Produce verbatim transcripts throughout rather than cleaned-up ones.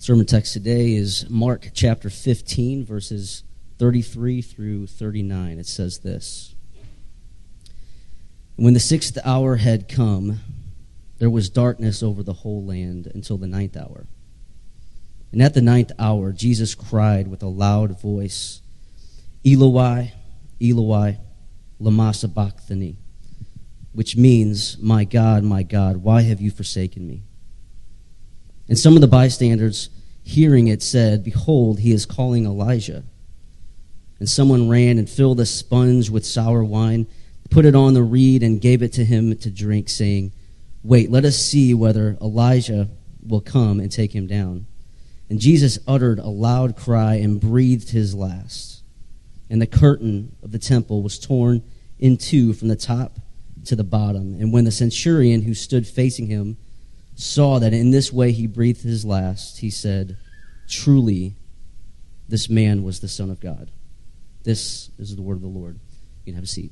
Sermon text today is Mark chapter fifteen, verses thirty-three through thirty-nine. It says this: When the sixth hour had come, there was darkness over the whole land until the ninth hour. And at the ninth hour, Jesus cried with a loud voice, Eloi, Eloi, lama sabachthani, which means, My God, my God, why have you forsaken me? And some of the bystanders, hearing it, said, Behold, he is calling Elijah. And someone ran and filled a sponge with sour wine, put it on the reed, and gave it to him to drink, saying, Wait, let us see whether Elijah will come and take him down. And Jesus uttered a loud cry and breathed his last. And the curtain of the temple was torn in two from the top to the bottom. And when the centurion who stood facing him saw that in this way he breathed his last, he said, Truly, this man was the Son of God. This is the word of the Lord. You can have a seat.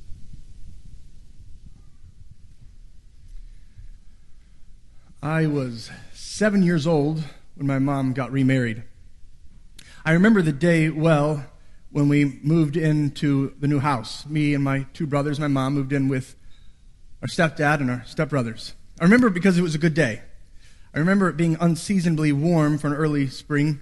I was seven years old when my mom got remarried. I remember the day well when we moved into the new house. Me and my two brothers, my mom moved in with our stepdad and our stepbrothers. I remember it because it was a good day. I remember it being unseasonably warm for an early spring.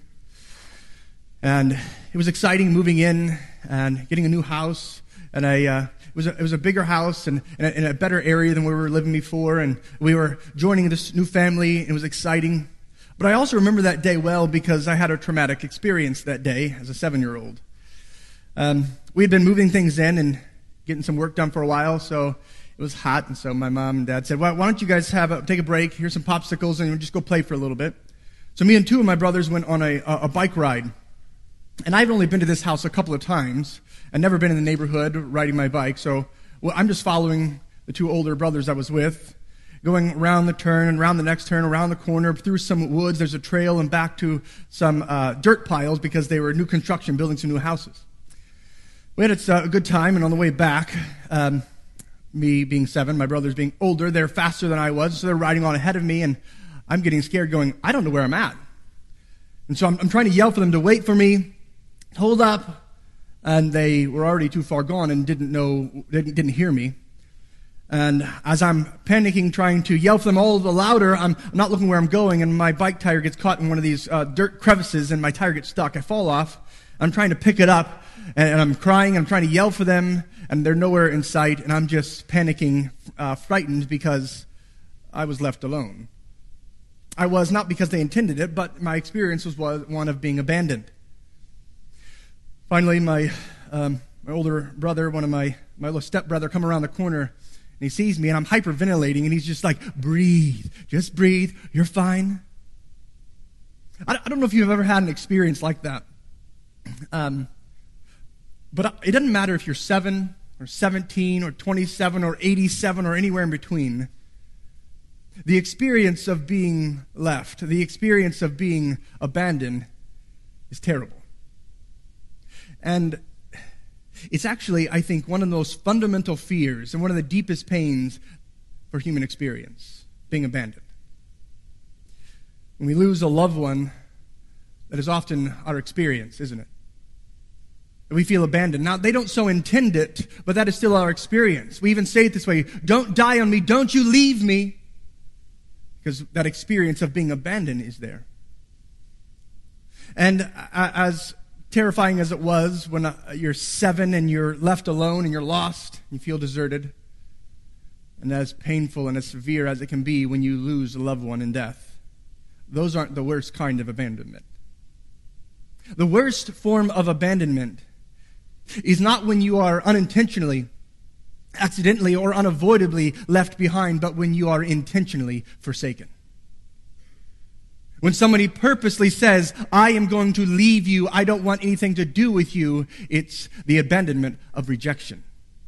And it was exciting moving in and getting a new house. And I, uh, it was a, it was a bigger house and, and a, in a better area than where we were living before. And we were joining this new family. And it was exciting. But I also remember that day well because I had a traumatic experience that day as a seven-year-old. Um, we had been moving things in and getting some work done for a while, so it was hot, and so my mom and dad said, well, why don't you guys have a, take a break, here's some popsicles, and we'll just go play for a little bit. So me and two of my brothers went on a, a, a bike ride. And I've only been to this house a couple of times and never been in the neighborhood riding my bike, so well, I'm just following the two older brothers I was with, going around the turn and around the next turn, around the corner, through some woods, there's a trail, and back to some uh, dirt piles because they were new construction, building some new houses. We had a good time, and on the way back, um, me being seven, my brothers being older, they're faster than I was, so they're riding on ahead of me, and I'm getting scared going, I don't know where I'm at. And so I'm, I'm trying to yell for them to wait for me, hold up, and they were already too far gone and didn't know, didn't, didn't hear me. And as I'm panicking, trying to yell for them all the louder, I'm, I'm not looking where I'm going, and my bike tire gets caught in one of these uh, dirt crevices, and my tire gets stuck. I fall off. I'm trying to pick it up, and, and I'm crying. I'm trying to yell for them, and they're nowhere in sight, and I'm just panicking, uh, frightened because I was left alone. I was not because they intended it, but my experience was one of being abandoned. Finally, my um, my older brother, one of my, my little stepbrother, come around the corner, and he sees me, and I'm hyperventilating, and he's just like, breathe, just breathe, you're fine. I, I don't know if you've ever had an experience like that. Um, but it doesn't matter if you're seven or seventeen or twenty-seven or eighty-seven or anywhere in between. The experience of being left, the experience of being abandoned is terrible. And it's actually, I think, one of the most fundamental fears and one of the deepest pains for human experience, being abandoned. When we lose a loved one, that is often our experience, isn't it? We feel abandoned. Now, they don't so intend it, but that is still our experience. We even say it this way, don't die on me, don't you leave me, because that experience of being abandoned is there. And as terrifying as it was when you're seven and you're left alone and you're lost, you feel deserted, and as painful and as severe as it can be when you lose a loved one in death, those aren't the worst kind of abandonment. The worst form of abandonment is not when you are unintentionally, accidentally, or unavoidably left behind, but when you are intentionally forsaken. When somebody purposely says, I am going to leave you, I don't want anything to do with you, it's the abandonment of rejection.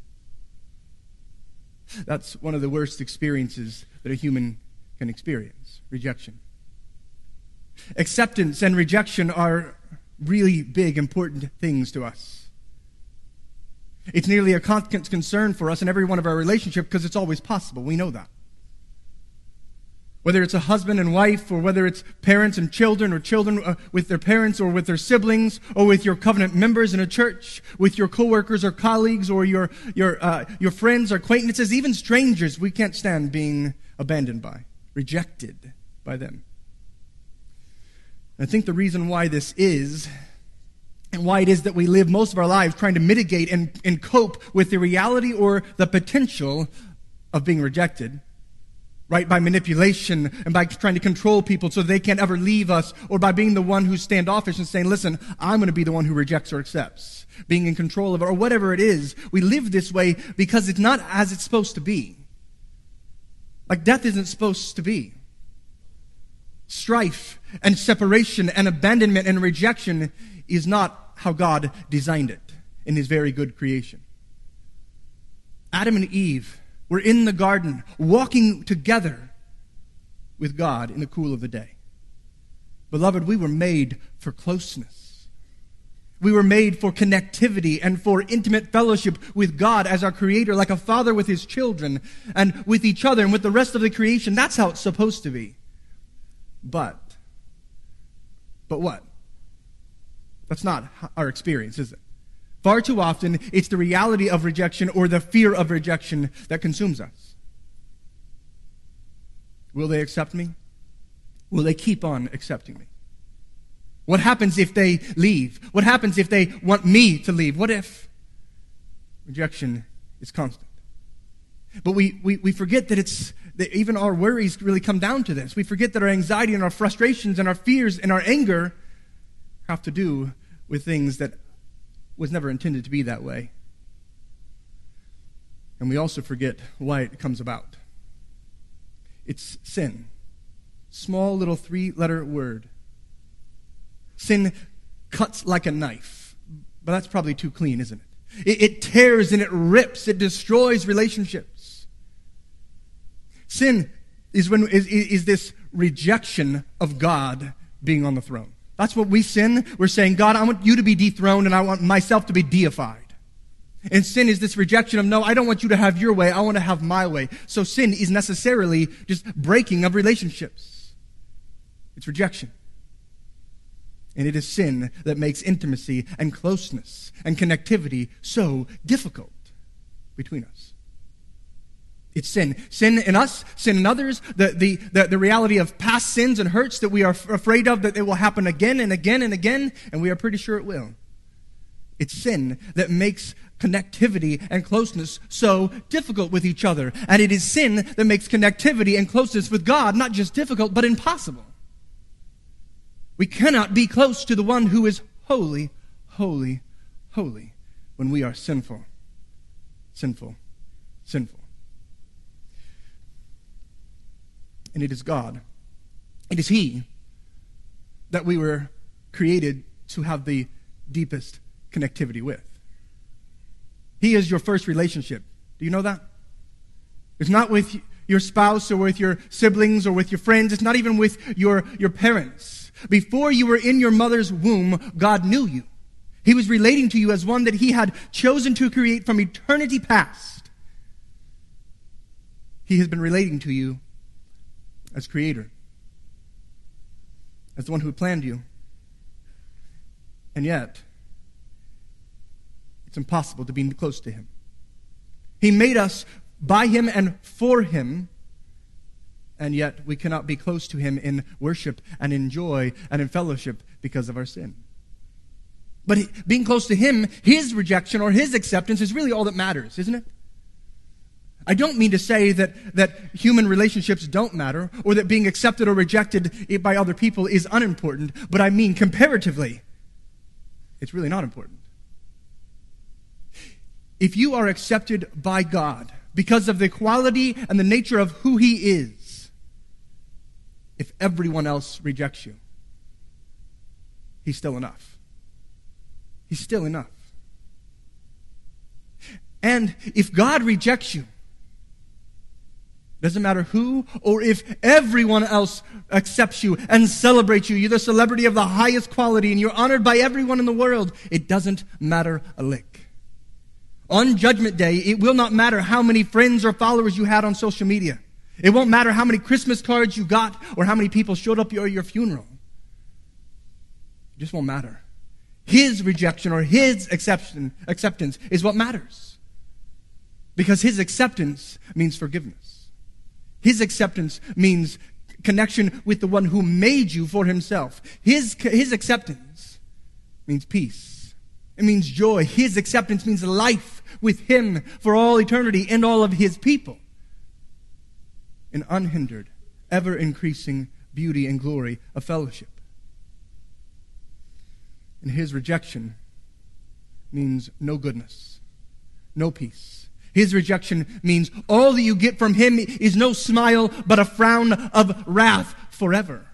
That's one of the worst experiences that a human can experience, rejection. Acceptance and rejection are really big, important things to us. It's nearly a constant concern for us in every one of our relationships because it's always possible. We know that. Whether it's a husband and wife, or whether it's parents and children, or children uh, with their parents, or with their siblings, or with your covenant members in a church, with your coworkers or colleagues, or your your uh, your friends or acquaintances, even strangers, we can't stand being abandoned by, rejected by them. I think the reason why this is, and why it is that we live most of our lives trying to mitigate and, and cope with the reality or the potential of being rejected, right, by manipulation and by trying to control people so they can't ever leave us, or by being the one who's standoffish and saying, listen, I'm going to be the one who rejects or accepts, being in control of it, or whatever it is. We live this way because it's not as it's supposed to be. Like death isn't supposed to be. Strife and separation and abandonment and rejection is not how God designed it in his very good creation. Adam and Eve were in the garden, walking together with God in the cool of the day. Beloved, we were made for closeness. We were made for connectivity and for intimate fellowship with God as our Creator, like a father with his children and with each other and with the rest of the creation. That's how it's supposed to be. But, but what? That's not our experience, is it? Far too often, it's the reality of rejection or the fear of rejection that consumes us. Will they accept me? Will they keep on accepting me? What happens if they leave? What happens if they want me to leave? What if? Rejection is constant. But we, we, we forget that it's that even our worries really come down to this. We forget that our anxiety and our frustrations and our fears and our anger have to do with things that was never intended to be that way. And we also forget why it comes about. It's sin. Small little three-letter word. Sin cuts like a knife. But that's probably too clean, isn't it? It, it tears and it rips. It destroys relationships. Sin is when is, is this rejection of God being on the throne. That's what we sin. We're saying, God, I want you to be dethroned and I want myself to be deified. And sin is this rejection of, no, I don't want you to have your way. I want to have my way. So sin is necessarily just breaking of relationships. It's rejection. And it is sin that makes intimacy and closeness and connectivity so difficult between us. It's sin. Sin in us, sin in others, the, the, the, the reality of past sins and hurts that we are f- afraid of, that it will happen again and again and again, and we are pretty sure it will. It's sin that makes connectivity and closeness so difficult with each other. And it is sin that makes connectivity and closeness with God not just difficult, but impossible. We cannot be close to the one who is holy, holy, holy when we are sinful, sinful, sinful. And it is God. It is He that we were created to have the deepest connectivity with. He is your first relationship. Do you know that? It's not with your spouse or with your siblings or with your friends. It's not even with your, your parents. Before you were in your mother's womb, God knew you. He was relating to you as one that He had chosen to create from eternity past. He has been relating to you as Creator, as the one who planned you. And yet, it's impossible to be close to Him. He made us by Him and for Him, and yet we cannot be close to Him in worship and in joy and in fellowship because of our sin. But being close to Him, His rejection or His acceptance is really all that matters, isn't it? I don't mean to say that, that human relationships don't matter or that being accepted or rejected by other people is unimportant, but I mean comparatively, it's really not important. If you are accepted by God because of the quality and the nature of who He is, if everyone else rejects you, He's still enough. He's still enough. And if God rejects you, doesn't matter who or if everyone else accepts you and celebrates you. You're the celebrity of the highest quality and you're honored by everyone in the world. It doesn't matter a lick. On Judgment Day, it will not matter how many friends or followers you had on social media. It won't matter how many Christmas cards you got or how many people showed up at your, your funeral. It just won't matter. His rejection or his acceptance, acceptance is what matters. Because his acceptance means forgiveness. His acceptance means connection with the one who made you for himself. His, his acceptance means peace. It means joy. His acceptance means life with him for all eternity and all of his people. An unhindered, ever-increasing beauty and glory of fellowship. And his rejection means no goodness, no peace. His rejection means all that you get from him is no smile, but a frown of wrath forever.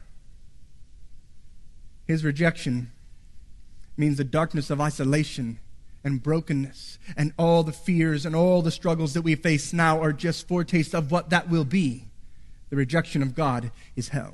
His rejection means the darkness of isolation and brokenness, and all the fears and all the struggles that we face now are just foretastes of what that will be. The rejection of God is hell.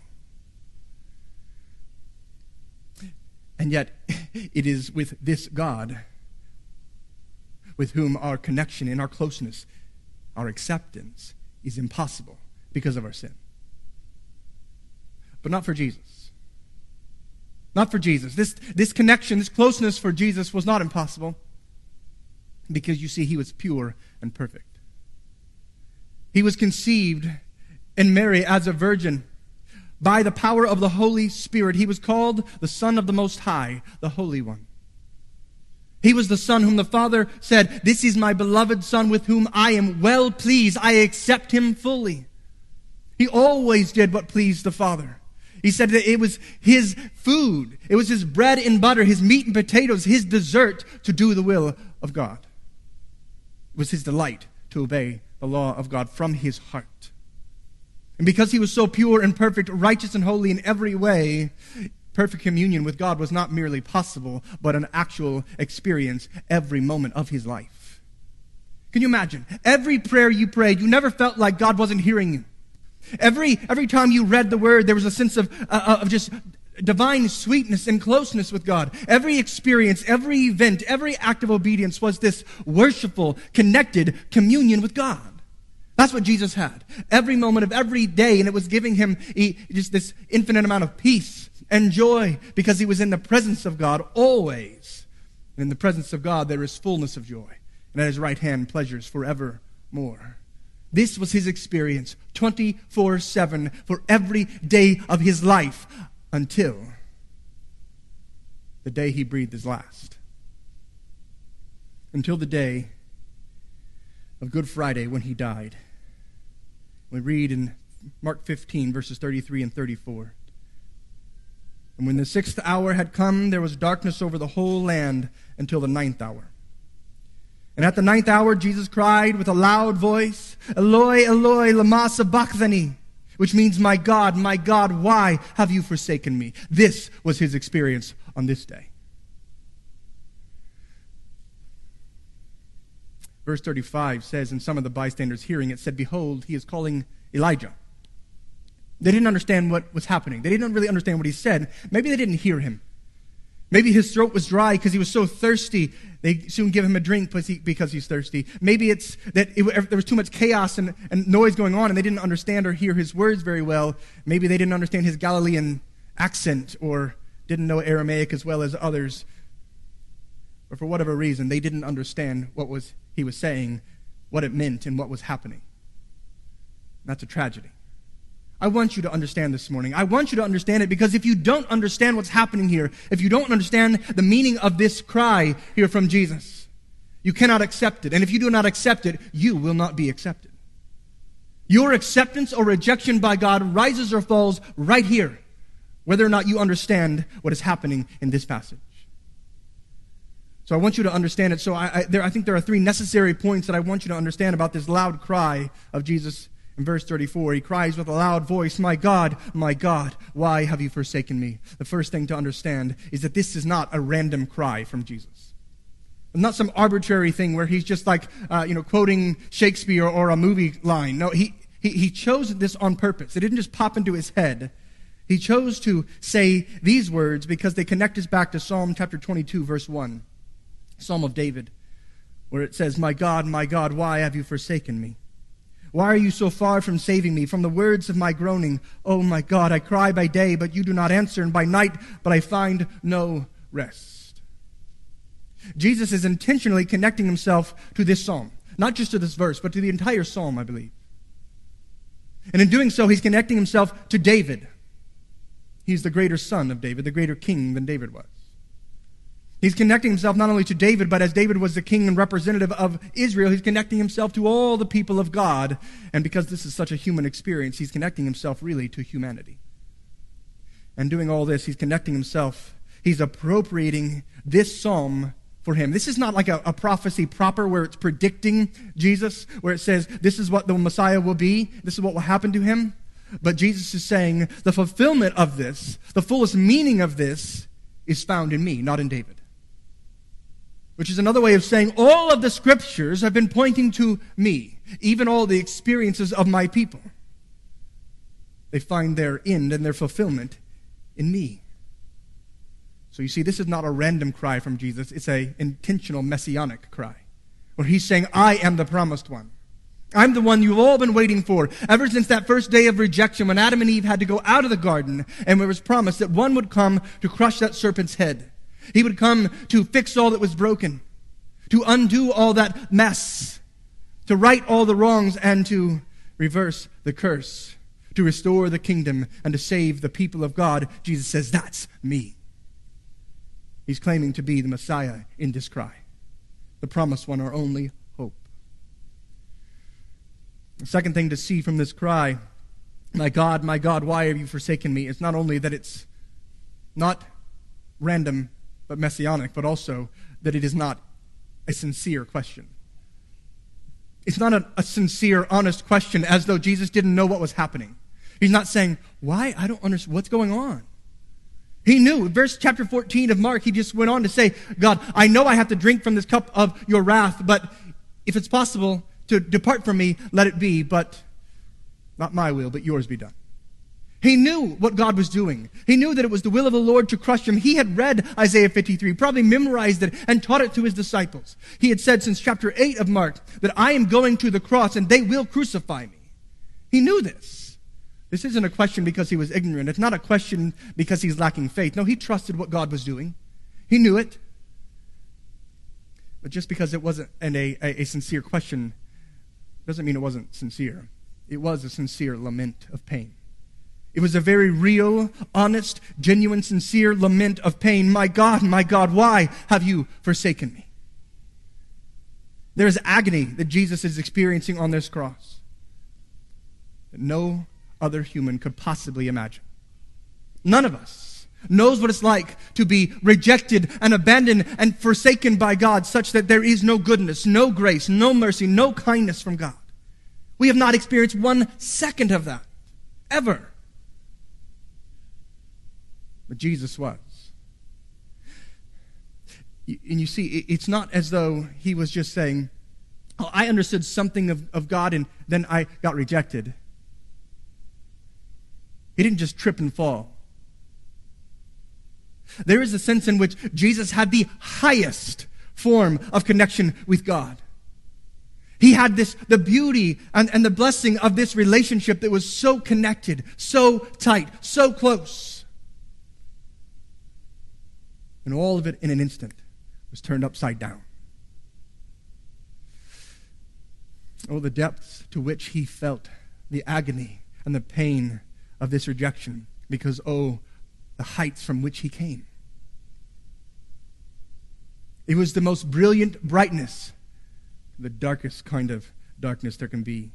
And yet, it is with this God with whom our connection and our closeness, our acceptance is impossible because of our sin. But not for Jesus. Not for Jesus. This, this connection, this closeness for Jesus was not impossible because, you see, he was pure and perfect. He was conceived in Mary as a virgin. By the power of the Holy Spirit, he was called the Son of the Most High, the Holy One. He was the Son whom the Father said, "This is my beloved Son with whom I am well pleased. I accept him fully." He always did what pleased the Father. He said that it was his food, it was his bread and butter, his meat and potatoes, his dessert to do the will of God. It was his delight to obey the law of God from his heart. And because he was so pure and perfect, righteous and holy in every way, perfect communion with God was not merely possible, but an actual experience every moment of his life. Can you imagine? Every prayer you prayed, you never felt like God wasn't hearing you. Every, every time you read the word, there was a sense of, uh, of just divine sweetness and closeness with God. Every experience, every event, every act of obedience was this worshipful, connected communion with God. That's what Jesus had. Every moment of every day, and it was giving him just this infinite amount of peace and joy because he was in the presence of God always. And in the presence of God, there is fullness of joy. And at his right hand, pleasures forevermore. This was his experience twenty-four seven for every day of his life until the day he breathed his last. Until the day of Good Friday when he died. We read in Mark fifteen, verses thirty-three and thirty-four. And when the sixth hour had come, there was darkness over the whole land until the ninth hour. And at the ninth hour, Jesus cried with a loud voice, "Eloi, Eloi, lama sabachthani," which means, "My God, my God, why have you forsaken me?" This was his experience on this day. Verse thirty-five says, and some of the bystanders hearing it said, "Behold, he is calling Elijah." They didn't understand what was happening. They didn't really understand what he said. Maybe they didn't hear him. Maybe his throat was dry because he was so thirsty. They soon give him a drink because he's thirsty. Maybe it's that it, there was too much chaos and, and noise going on and they didn't understand or hear his words very well. Maybe they didn't understand his Galilean accent or didn't know Aramaic as well as others. Or for whatever reason, they didn't understand what was he was saying, what it meant, and what was happening. That's a tragedy. I want you to understand this morning. I want you to understand it because if you don't understand what's happening here, if you don't understand the meaning of this cry here from Jesus, you cannot accept it. And if you do not accept it, you will not be accepted. Your acceptance or rejection by God rises or falls right here, whether or not you understand what is happening in this passage. So I want you to understand it. So I, I, there, I think there are three necessary points that I want you to understand about this loud cry of Jesus. In verse thirty-four, he cries with a loud voice, "My God, my God, why have you forsaken me?" The first thing to understand is that this is not a random cry from Jesus. It's not some arbitrary thing where he's just like, uh, you know, quoting Shakespeare or a movie line. No, he, he, he chose this on purpose. It didn't just pop into his head. He chose to say these words because they connect us back to Psalm chapter twenty-two, verse one. Psalm of David, where it says, "My God, my God, why have you forsaken me?" Why are you so far from saving me? From the words of my groaning, oh my God, I cry by day, but you do not answer, and by night, but I find no rest. Jesus is intentionally connecting himself to this psalm, not just to this verse, but to the entire psalm, I believe. And in doing so, he's connecting himself to David. He's the greater son of David, the greater king than David was. He's connecting himself not only to David, but as David was the king and representative of Israel, he's connecting himself to all the people of God. And because this is such a human experience, he's connecting himself really to humanity. And doing all this, he's connecting himself, he's appropriating this psalm for him. This is not like a, a prophecy proper where it's predicting Jesus, where it says this is what the Messiah will be, this is what will happen to him. But Jesus is saying the fulfillment of this, the fullest meaning of this, is found in me, not in David. Which is another way of saying all of the scriptures have been pointing to me, even all the experiences of my people. They find their end and their fulfillment in me. So you see, this is not a random cry from Jesus. It's an intentional messianic cry, where he's saying, I am the promised one. I'm the one you've all been waiting for, ever since that first day of rejection when Adam and Eve had to go out of the garden, and it was promised that one would come to crush that serpent's head. He would come to fix all that was broken, to undo all that mess, to right all the wrongs, and to reverse the curse, to restore the kingdom, and to save the people of God. Jesus says, that's me. He's claiming to be the Messiah in this cry, the promised one, our only hope. The second thing to see from this cry, my God, my God, why have you forsaken me? It's not only that it's not random but messianic, but also that it is not a sincere question. It's not a, a sincere, honest question as though Jesus didn't know what was happening. He's not saying, why? I don't understand. What's going on? He knew. Verse chapter fourteen of Mark, he just went on to say, God, I know I have to drink from this cup of your wrath, but if it's possible to depart from me, let it be, but not my will, but yours be done. He knew what God was doing. He knew that it was the will of the Lord to crush him. He had read Isaiah fifty-three, probably memorized it, and taught it to his disciples. He had said since chapter eight of Mark that I am going to the cross and they will crucify me. He knew this. This isn't a question because he was ignorant. It's not a question because he's lacking faith. No, he trusted what God was doing. He knew it. But just because it wasn't an, a, a, a sincere question doesn't mean it wasn't sincere. It was a sincere lament of pain. It was a very real, honest, genuine, sincere lament of pain. My God, my God, why have you forsaken me? There is agony that Jesus is experiencing on this cross that no other human could possibly imagine. None of us knows what it's like to be rejected and abandoned and forsaken by God, such that there is no goodness, no grace, no mercy, no kindness from God. We have not experienced one second of that, ever. But Jesus was. And you see, it's not as though he was just saying, oh, I understood something of, of God and then I got rejected. He didn't just trip and fall. There is a sense in which Jesus had the highest form of connection with God. He had this, the beauty and, and the blessing of this relationship that was so connected, so tight, so close. And all of it in an instant was turned upside down. Oh, the depths to which he felt the agony and the pain of this rejection, because, oh, the heights from which he came. It was the most brilliant brightness, the darkest kind of darkness there can be.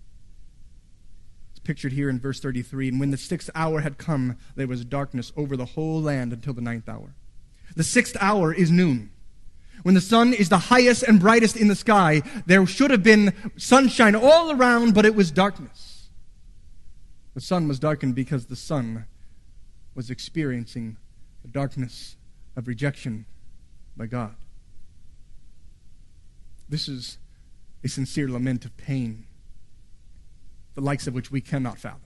It's pictured here in verse thirty-three. And when the sixth hour had come, there was darkness over the whole land until the ninth hour. The sixth hour is noon. When the sun is the highest and brightest in the sky, there should have been sunshine all around, but it was darkness. The sun was darkened because the sun was experiencing the darkness of rejection by God. This is a sincere lament of pain, the likes of which we cannot fathom.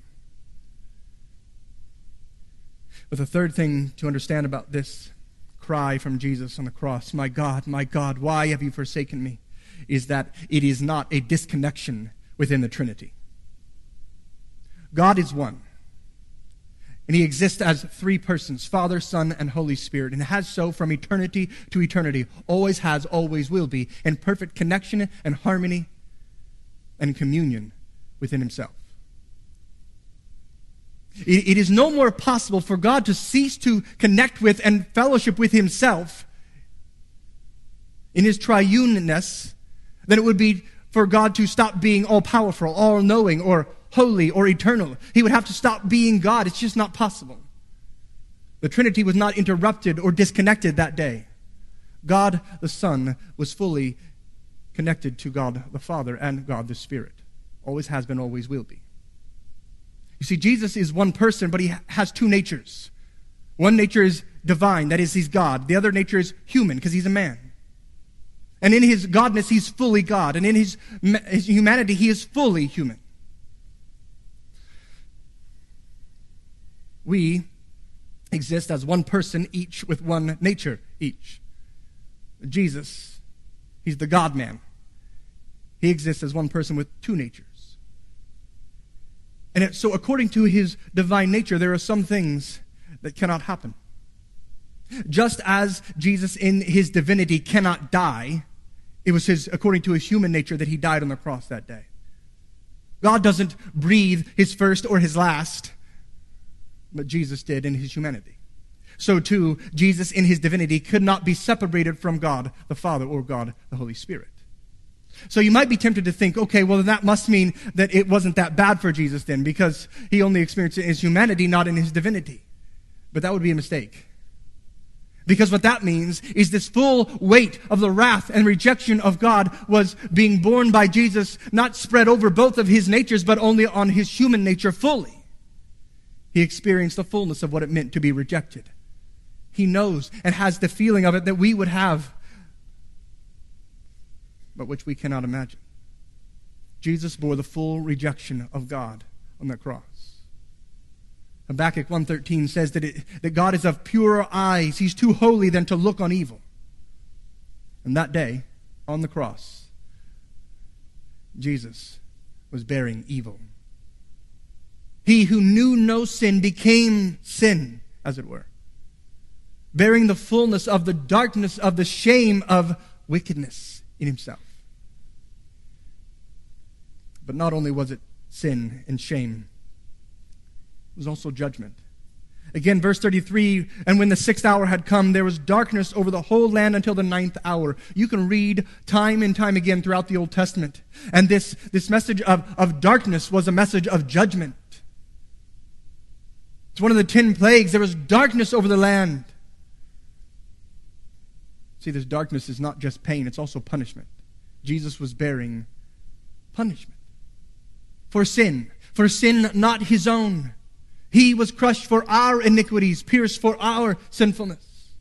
But the third thing to understand about this cry from Jesus on the cross, my God, my God, why have you forsaken me, is that it is not a disconnection within the Trinity. God is one. And he exists as three persons, Father, Son, and Holy Spirit, and has so from eternity to eternity, always has, always will be, in perfect connection and harmony and communion within himself. It, it is no more possible for God to cease to connect with and fellowship with himself in his triuneness than it would be for God to stop being all-powerful, all-knowing, or holy, or eternal. He would have to stop being God. It's just not possible. The Trinity was not interrupted or disconnected that day. God the Son was fully connected to God the Father and God the Spirit. Always has been, always will be. You see, Jesus is one person, but he has two natures. One nature is divine, that is, he's God. The other nature is human, because he's a man. And in his godness, he's fully God. And in his, his humanity, he is fully human. We exist as one person, each with one nature, each. Jesus, he's the God-man. He exists as one person with two natures. And it, so according to his divine nature, there are some things that cannot happen. Just as Jesus in his divinity cannot die, it was his, according to his human nature, that he died on the cross that day. God doesn't breathe his first or his last, but Jesus did in his humanity. So too, Jesus in his divinity could not be separated from God the Father or God the Holy Spirit. So you might be tempted to think, okay, well, that must mean that it wasn't that bad for Jesus then, because he only experienced it in his humanity, not in his divinity. But that would be a mistake. Because what that means is this full weight of the wrath and rejection of God was being borne by Jesus, not spread over both of his natures, but only on his human nature fully. He experienced the fullness of what it meant to be rejected. He knows and has the feeling of it that we would have, but which we cannot imagine. Jesus bore the full rejection of God on the cross. Habakkuk one thirteen says that, it, that God is of purer eyes. He's too holy than to look on evil. And that day, on the cross, Jesus was bearing evil. He who knew no sin became sin, as it were, bearing the fullness of the darkness of the shame of wickedness in himself. But not only was it sin and shame, it was also judgment. Again, verse thirty-three, and when the sixth hour had come, there was darkness over the whole land until the ninth hour. You can read time and time again throughout the Old Testament. And this, this message of, of darkness was a message of judgment. It's one of the ten plagues. There was darkness over the land. See, this darkness is not just pain, it's also punishment. Jesus was bearing punishment for sin, for sin not his own. He was crushed for our iniquities, pierced for our sinfulness.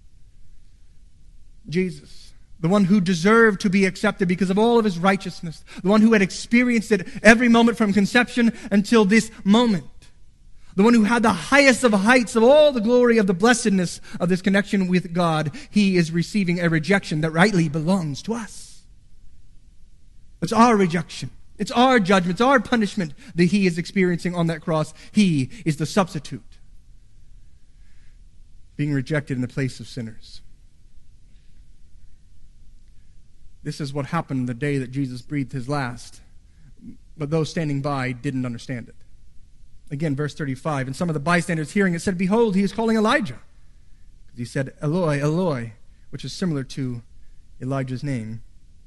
Jesus, the one who deserved to be accepted because of all of his righteousness, the one who had experienced it every moment from conception until this moment, the one who had the highest of heights of all the glory of the blessedness of this connection with God, he is receiving a rejection that rightly belongs to us. It's our rejection. It's our judgment. It's our punishment that he is experiencing on that cross. He is the substitute, being rejected in the place of sinners. This is what happened the day that Jesus breathed his last, but those standing by didn't understand it. Again, verse thirty-five, and some of the bystanders hearing it said, "Behold, he is calling Elijah." He said, "Eloi, Eloi," which is similar to Elijah's name.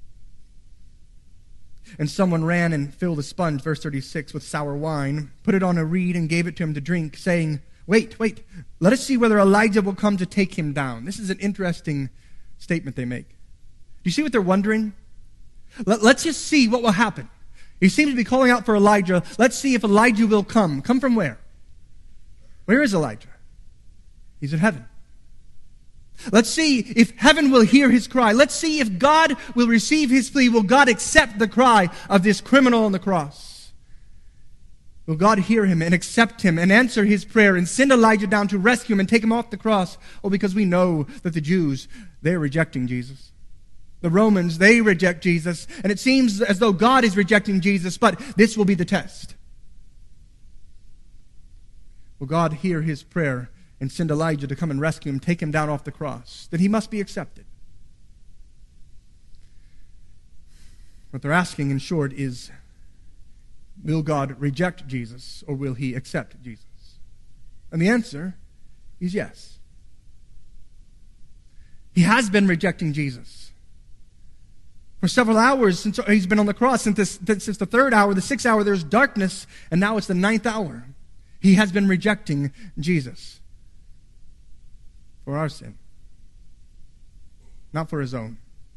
And someone ran and filled a sponge, verse thirty-six, with sour wine, put it on a reed and gave it to him to drink, saying, "Wait, wait, let us see whether Elijah will come to take him down." This is an interesting statement they make. Do you see what they're wondering? Let, let's just see what will happen. He seems to be calling out for Elijah. Let's see if Elijah will come. Come from where? Where is Elijah? He's in heaven. Let's see if heaven will hear his cry. Let's see if God will receive his plea. Will God accept the cry of this criminal on the cross? Will God hear him and accept him and answer his prayer and send Elijah down to rescue him and take him off the cross? Oh, because we know that the Jews, they're rejecting Jesus. The Romans, they reject Jesus, and it seems as though God is rejecting Jesus, but this will be the test. Will God hear his prayer and send Elijah to come and rescue him, take him down off the cross? That he must be accepted. What they're asking, in short, is, will God reject Jesus, or will he accept Jesus? And the answer is yes. He has been rejecting Jesus. For several hours since he's been on the cross, since, this, since the third hour, the sixth hour, there's darkness, and now it's the ninth hour. He has been rejecting Jesus for our sin, not for his own.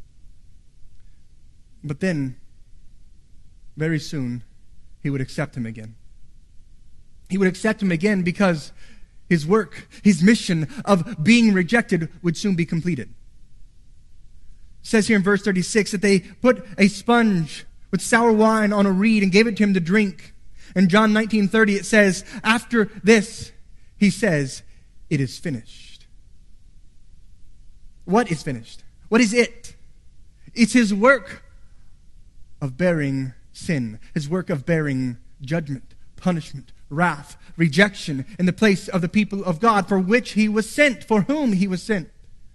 But then, very soon, he would accept him again. He would accept him again because his work, his mission of being rejected would soon be completed. It says here in verse thirty-six that they put a sponge with sour wine on a reed and gave it to him to drink. In John nineteen thirty it says, after this, he says, it is finished. What is finished? What is it? It's his work of bearing sin, his work of bearing judgment, punishment, wrath, rejection in the place of the people of God for which he was sent, for whom he was sent.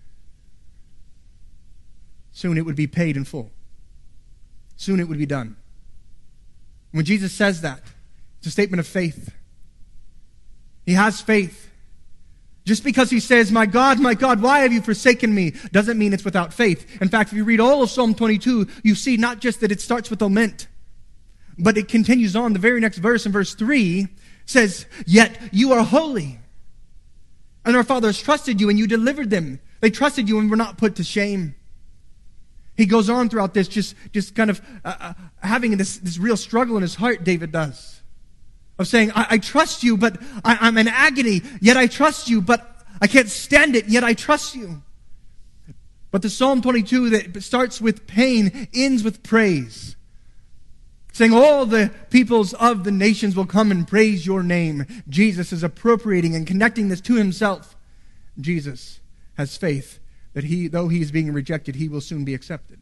Soon it would be paid in full. Soon it would be done. When Jesus says that, it's a statement of faith. He has faith. Just because he says, my God, my God, why have you forsaken me, doesn't mean it's without faith. In fact, if you read all of Psalm twenty-two, you see not just that it starts with lament, but it continues on. The very next verse, in verse three, says, yet you are holy. And our fathers trusted you, and you delivered them. They trusted you and were not put to shame. He goes on throughout this, just, just kind of uh, uh, having this, this real struggle in his heart, David does. Of saying, I, I trust you, but I, I'm in agony, yet I trust you, but I can't stand it, yet I trust you. But the Psalm twenty-two that starts with pain, ends with praise. Saying all the peoples of the nations will come and praise your name. Jesus is appropriating and connecting this to himself. Jesus has faith that he, though he is being rejected, he will soon be accepted.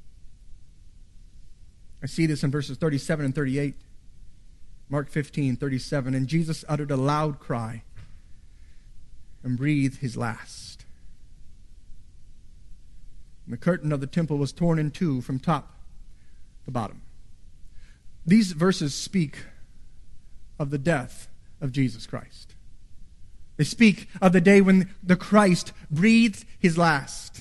I see this in verses thirty-seven and thirty-eight. Mark fifteen, thirty-seven. And Jesus uttered a loud cry and breathed his last. And the curtain of the temple was torn in two from top to bottom. These verses speak of the death of Jesus Christ. They speak of the day when the Christ breathed his last.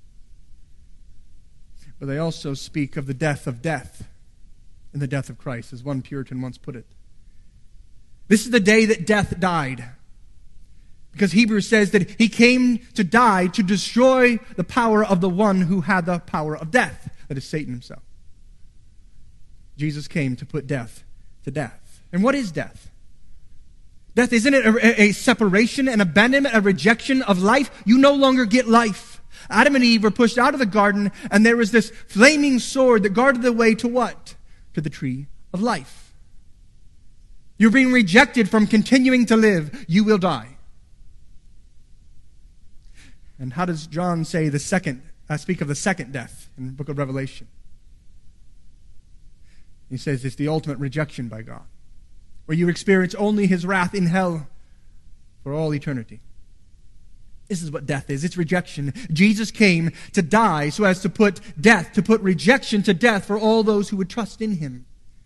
But they also speak of the death of death in the death of Christ, as one Puritan once put it. This is the day that death died. Because Hebrews says that he came to die to destroy the power of the one who had the power of death, that is Satan himself. Jesus came to put death to death. And what is death? Death, isn't it a, a separation, an abandonment, a rejection of life? You no longer get life. Adam and Eve were pushed out of the garden, and there was this flaming sword that guarded the way to what? To the tree of life. You're being rejected from continuing to live. You will die. And how does John say the second, uh, speak of the second death in the book of Revelation? He says it's the ultimate rejection by God, where you experience only his wrath in hell for all eternity. This is what death is. It's rejection. Jesus came to die so as to put death, to put rejection to death for all those who would trust in him.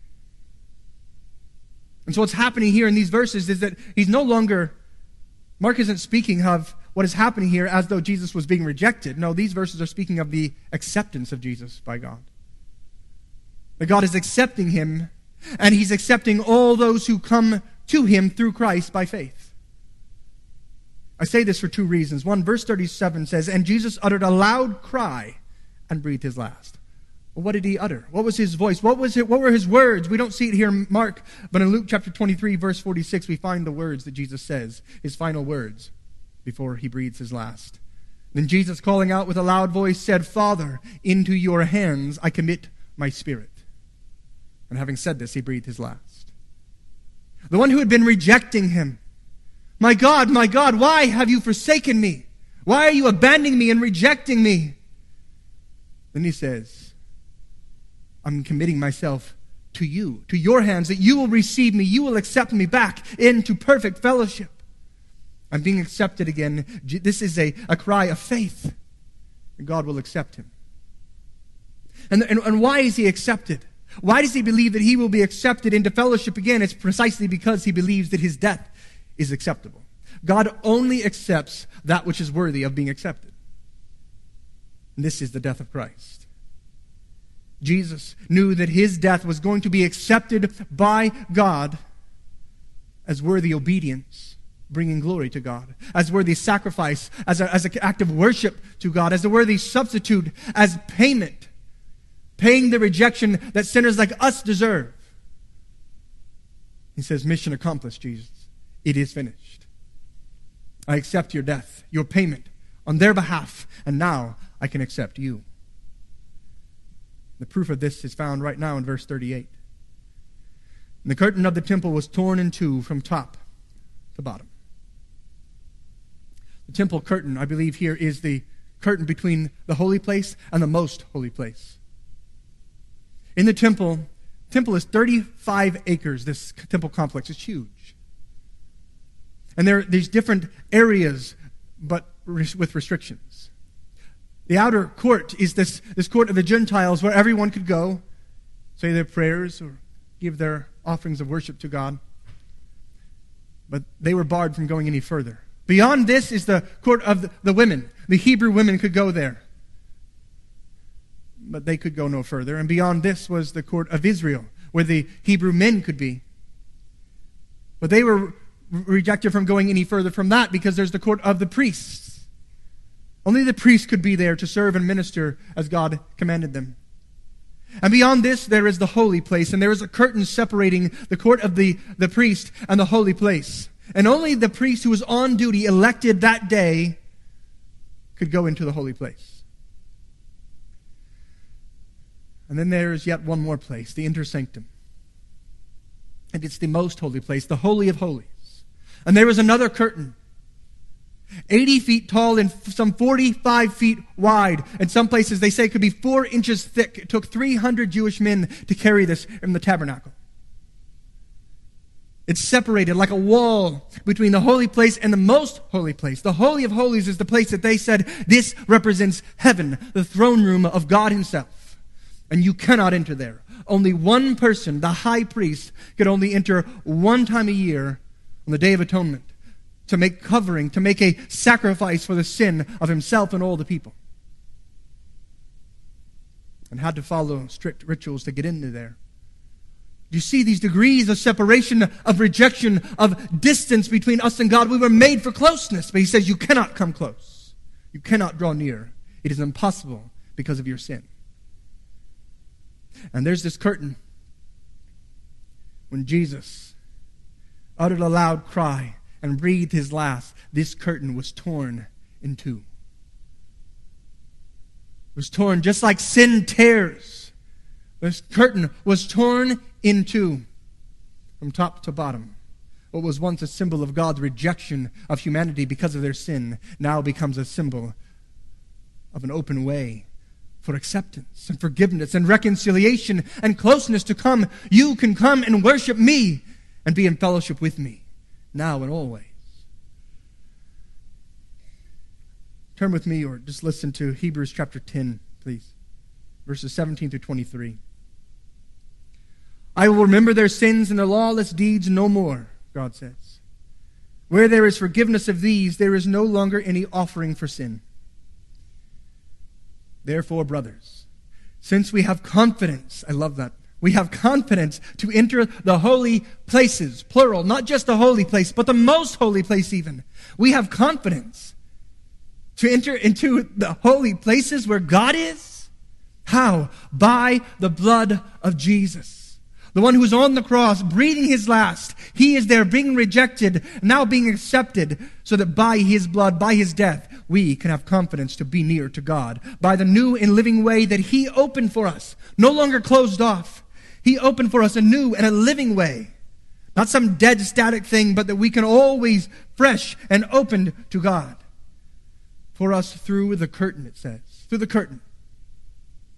And so what's happening here in these verses is that he's no longer, Mark isn't speaking of what is happening here as though Jesus was being rejected. No, these verses are speaking of the acceptance of Jesus by God. That God is accepting him, and he's accepting all those who come to him through Christ by faith. I say this for two reasons. One, verse thirty-seven says, and Jesus uttered a loud cry and breathed his last. Well, what did he utter? What was his voice? What was it? What were his words? We don't see it here in Mark, but in Luke chapter twenty-three, verse forty-six, we find the words that Jesus says, his final words before he breathes his last. Then Jesus, calling out with a loud voice, said, Father, into your hands I commit my spirit. And having said this, he breathed his last. The one who had been rejecting him. My God, my God, why have you forsaken me? Why are you abandoning me and rejecting me? Then he says, I'm committing myself to you, to your hands, that you will receive me, you will accept me back into perfect fellowship. I'm being accepted again. This is a, a cry of faith. God will accept him. And, and, and why is he accepted? Why does he believe that he will be accepted into fellowship again? It's precisely because he believes that his death is acceptable. God only accepts that which is worthy of being accepted. And this is the death of Christ. Jesus knew that his death was going to be accepted by God as worthy obedience, bringing glory to God, as worthy sacrifice, as, a, as an act of worship to God, as a worthy substitute, as payment, paying the rejection that sinners like us deserve. He says, mission accomplished, Jesus. It is finished. I accept your death, your payment on their behalf, and now I can accept you. The proof of this is found right now in verse thirty-eight. And the curtain of the temple was torn in two from top to bottom. The temple curtain, I believe here, is the curtain between the holy place and the most holy place. In the temple, temple is thirty-five acres, this temple complex. It's huge. And there are these different areas, but with restrictions. The outer court is this, this court of the Gentiles where everyone could go, say their prayers or give their offerings of worship to God. But they were barred from going any further. Beyond this is the court of the, the women. The Hebrew women could go there, but they could go no further. And beyond this was the court of Israel, where the Hebrew men could be. But they were rejected from going any further from that because there's the court of the priests. Only the priests could be there to serve and minister as God commanded them. And beyond this, there is the holy place, and there is a curtain separating the court of the, the priest and the holy place. And only the priest who was on duty, elected that day, could go into the holy place. And then there is yet one more place, the inner sanctum. And it's the most holy place, the Holy of Holies. And there is another curtain, eighty feet tall and some forty-five feet wide. In some places they say it could be four inches thick. It took three hundred Jewish men to carry this in the tabernacle. It's separated like a wall between the holy place and the most holy place. The Holy of Holies is the place that they said, this represents heaven, the throne room of God himself. And you cannot enter there. Only one person, the high priest, could only enter one time a year on the Day of Atonement to make covering, to make a sacrifice for the sin of himself and all the people. And had to follow strict rituals to get into there. You see these degrees of separation, of rejection, of distance between us and God. We were made for closeness, but he says you cannot come close. You cannot draw near. It is impossible because of your sin. And there's this curtain. When Jesus uttered a loud cry and breathed his last, this curtain was torn in two. It was torn just like sin tears. This curtain was torn in two from top to bottom. What was once a symbol of God's rejection of humanity because of their sin now becomes a symbol of an open way for acceptance and forgiveness and reconciliation and closeness to come. You can come and worship me and be in fellowship with me now and always. Turn with me or just listen to Hebrews chapter ten, please. Verses seventeen through twenty-three. I will remember their sins and their lawless deeds no more, God says. Where there is forgiveness of these, there is no longer any offering for sin. Therefore, brothers, since we have confidence, I love that, we have confidence to enter the holy places, plural, not just the holy place, but the most holy place even. We have confidence to enter into the holy places where God is. How? By the blood of Jesus. The one who is on the cross, breathing his last. He is there being rejected, now being accepted, so that by his blood, by his death, we can have confidence to be near to God. By the new and living way that he opened for us, no longer closed off. He opened for us a new and a living way. Not some dead, static thing, but that we can always fresh and open to God. For us through the curtain, it says. Through the curtain.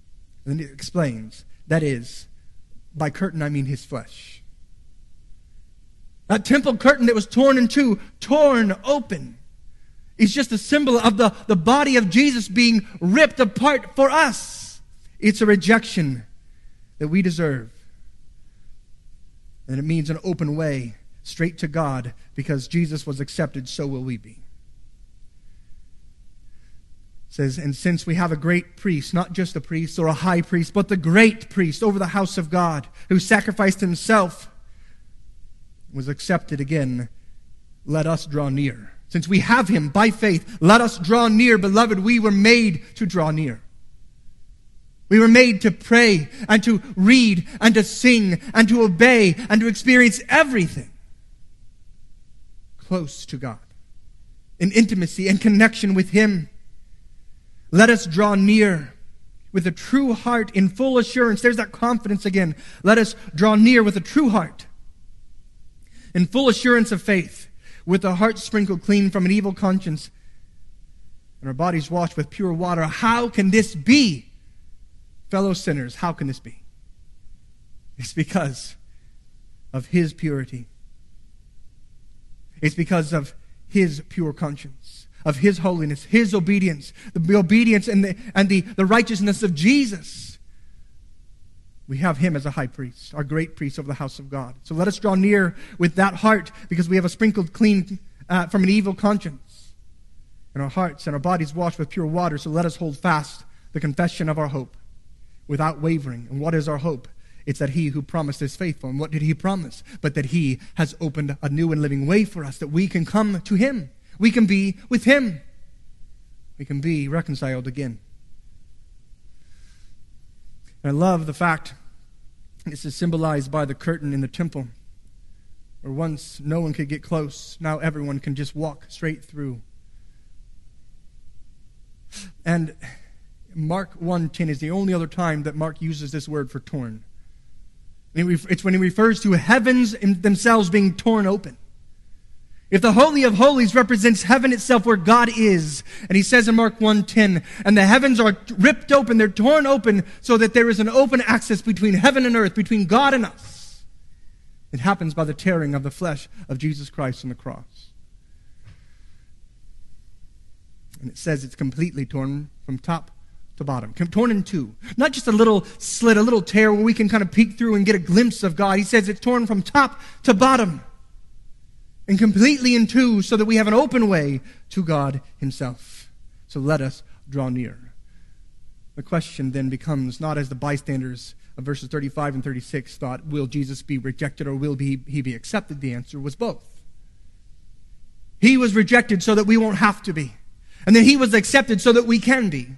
And then it explains, that is, by curtain I mean his flesh. That temple curtain that was torn in two, torn open, is just a symbol of the, the body of Jesus being ripped apart for us. It's a rejection that we deserve. And it means an open way straight to God, because Jesus was accepted, so will we be. It says, and since we have a great priest, not just a priest or a high priest, but the great priest over the house of God, who sacrificed himself, was accepted again, let us draw near. Since we have him by faith, let us draw near. Beloved, we were made to draw near. We were made to pray and to read and to sing and to obey and to experience everything close to God, in intimacy and connection with him. Let us draw near with a true heart in full assurance. There's that confidence again. Let us draw near with a true heart in full assurance of faith, with a heart sprinkled clean from an evil conscience and our bodies washed with pure water. How can this be? Fellow sinners, how can this be? It's because of his purity. It's because of his pure conscience, of his holiness, his obedience, the obedience and the, and the, the righteousness of Jesus. We have him as a high priest, our great priest over the house of God. So let us draw near with that heart, because we have a sprinkled clean uh, from an evil conscience, and our hearts and our bodies washed with pure water. So let us hold fast the confession of our hope without wavering. And what is our hope? It's that he who promised is faithful. And what did he promise? But that he has opened a new and living way for us, that we can come to him. We can be with him. We can be reconciled again. And I love the fact this is symbolized by the curtain in the temple, where once no one could get close, now everyone can just walk straight through. And Mark one ten is the only other time that Mark uses this word for torn. It's when he refers to heavens themselves being torn open. If the Holy of Holies represents heaven itself, where God is, and he says in Mark one ten, and the heavens are ripped open, they're torn open, so that there is an open access between heaven and earth, between God and us. It happens by the tearing of the flesh of Jesus Christ on the cross. And it says it's completely torn from top to bottom, torn in two. Not just a little slit, a little tear where we can kind of peek through and get a glimpse of God. He says it's torn from top to bottom and completely in two, so that we have an open way to God himself. So let us draw near. The question then becomes, not as the bystanders of verses thirty-five and thirty-six thought, will Jesus be rejected or will he be accepted? The answer was both. He was rejected so that we won't have to be. And then he was accepted so that we can be.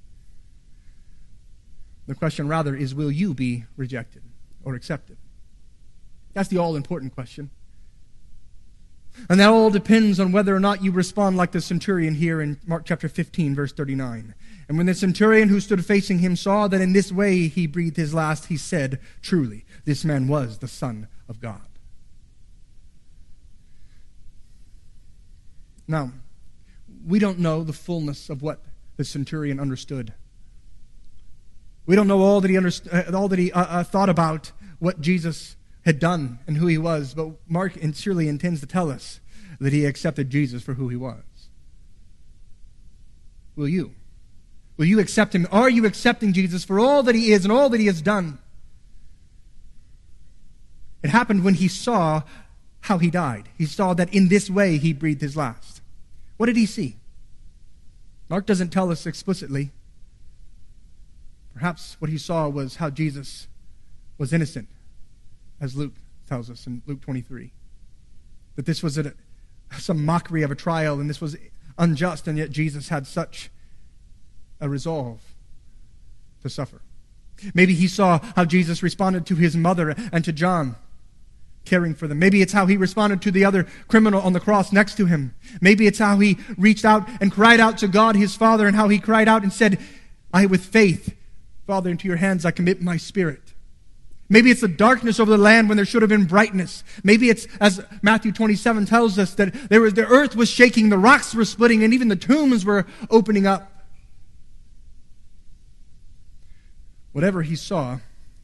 The question rather is, will you be rejected or accepted? That's the all-important question. And that all depends on whether or not you respond like the centurion here in Mark chapter fifteen, verse thirty-nine. And when the centurion who stood facing him saw that in this way he breathed his last, he said, truly, this man was the Son of God. Now, we don't know the fullness of what the centurion understood. We don't know all that he understood, all that he uh, uh, thought about what Jesus had done and who he was, but Mark surely intends to tell us that he accepted Jesus for who he was. Will you? Will you accept him? Are you accepting Jesus for all that he is and all that he has done? It happened when he saw how he died. He saw that in this way he breathed his last. What did he see? Mark doesn't tell us explicitly. Perhaps what he saw was how Jesus was innocent, as Luke tells us in Luke twenty-three. That this was a, some mockery of a trial, and this was unjust, and yet Jesus had such a resolve to suffer. Maybe he saw how Jesus responded to his mother and to John, caring for them. Maybe it's how he responded to the other criminal on the cross next to him. Maybe it's how he reached out and cried out to God, his Father, and how he cried out and said, I, with faith, Father, into your hands I commit my spirit. Maybe it's the darkness over the land when there should have been brightness. Maybe it's, as Matthew twenty-seven tells us, that there was, the earth was shaking, the rocks were splitting, and even the tombs were opening up. whatever he saw,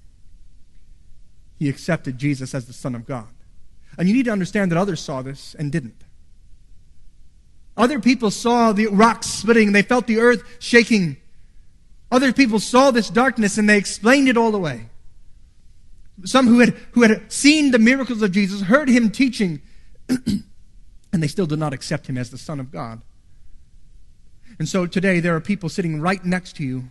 he accepted Jesus as the Son of God. And you need to understand that others saw this and didn't. Other people saw the rocks splitting, and they felt the earth shaking. Other people saw this darkness, and they explained it all away. Some who had, who had seen the miracles of Jesus, heard him teaching, and they still did not accept him as the Son of God. And so today there are people sitting right next to you,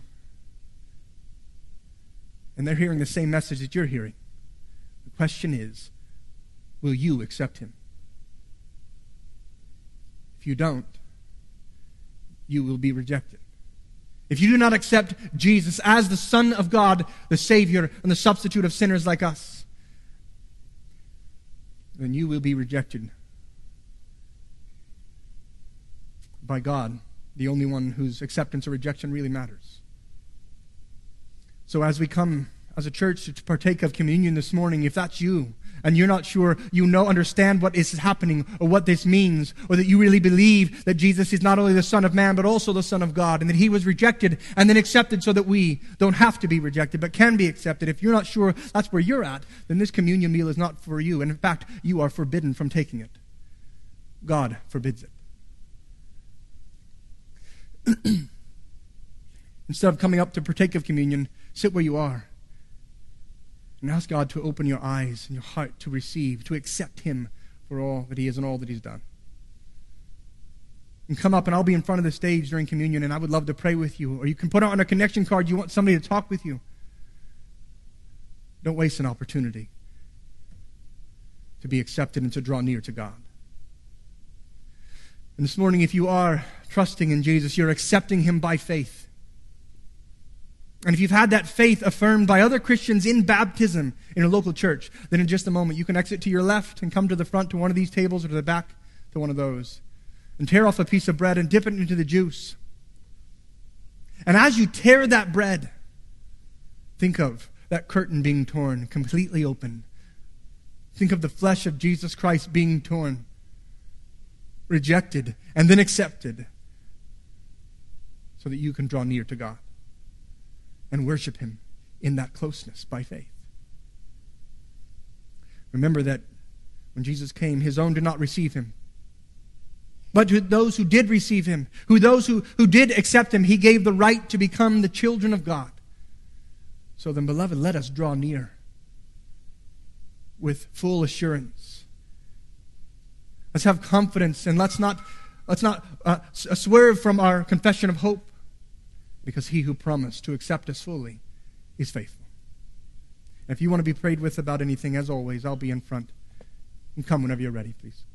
and they're hearing the same message that you're hearing. The question is, will you accept him? If you don't, you will be rejected. If you do not accept Jesus as the Son of God, the Savior, and the substitute of sinners like us, then you will be rejected by God, the only one whose acceptance or rejection really matters. So as we come as a church to partake of communion this morning, if that's you, and you're not sure, you know, understand what is happening or what this means, or that you really believe that Jesus is not only the Son of Man, but also the Son of God, and that he was rejected and then accepted so that we don't have to be rejected, but can be accepted. If you're not sure that's where you're at, then this communion meal is not for you. And in fact, you are forbidden from taking it. God forbids it. Instead of coming up to partake of communion, sit where you are and ask God to open your eyes and your heart to receive, to accept him for all that he is and all that he's done. And come up, and I'll be in front of the stage during communion, and I would love to pray with you. Or you can put on a connection card, you want somebody to talk with you. Don't waste an opportunity to be accepted and to draw near to God. And this morning, if you are trusting in Jesus, you're accepting him by faith. And if you've had that faith affirmed by other Christians in baptism in a local church, then in just a moment you can exit to your left and come to the front to one of these tables, or to the back to one of those, and tear off a piece of bread and dip it into the juice. And as you tear that bread, think of that curtain being torn completely open. Think of the flesh of Jesus Christ being torn, rejected, and then accepted, so that you can draw near to God and worship him in that closeness by faith. Remember that when Jesus came, his own did not receive him. But to those who did receive him, who those who, who did accept him, he gave the right to become the children of God. So then, beloved, let us draw near with full assurance. Let's have confidence, and let's not, let's not uh, swerve from our confession of hope, because he who promised to accept us fully is faithful. And if you want to be prayed with about anything, as always, I'll be in front. And come whenever you're ready, please.